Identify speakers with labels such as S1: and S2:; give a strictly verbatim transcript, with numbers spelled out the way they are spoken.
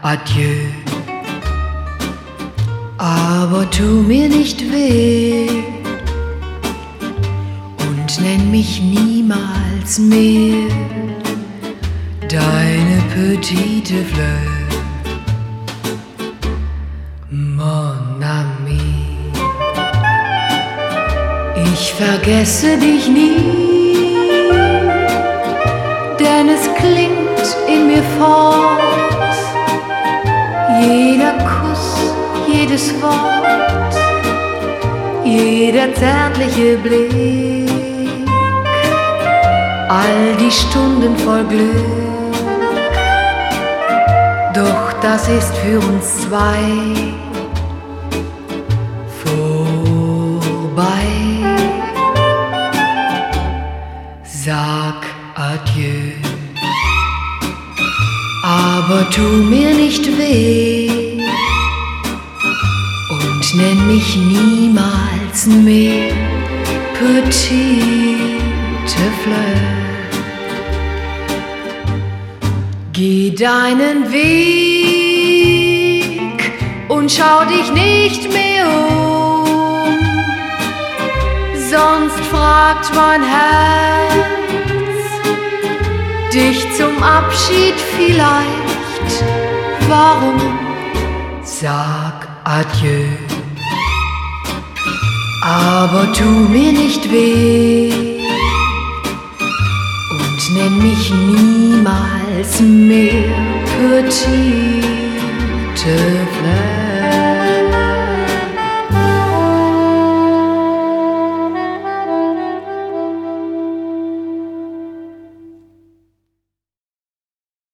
S1: adieu. Aber tu mir nicht weh und nenn mich niemals mehr deine petite fleur, mon ami. Ich vergesse dich nie, denn es klingt in mir fort, jeder Kuss, jedes Wort, jeder zärtliche Blick, all die Stunden voll Glück. Doch das ist für uns zwei vorbei. Sag adieu, aber tu mir nicht weh und nenn mich niemals mehr petite fleur. Geh deinen Weg und schau dich nicht mehr um, sonst fragt mein Herz dich zum Abschied vielleicht, warum? Sag adieu, aber tu mir nicht weh und nenn mich niemals mehr petite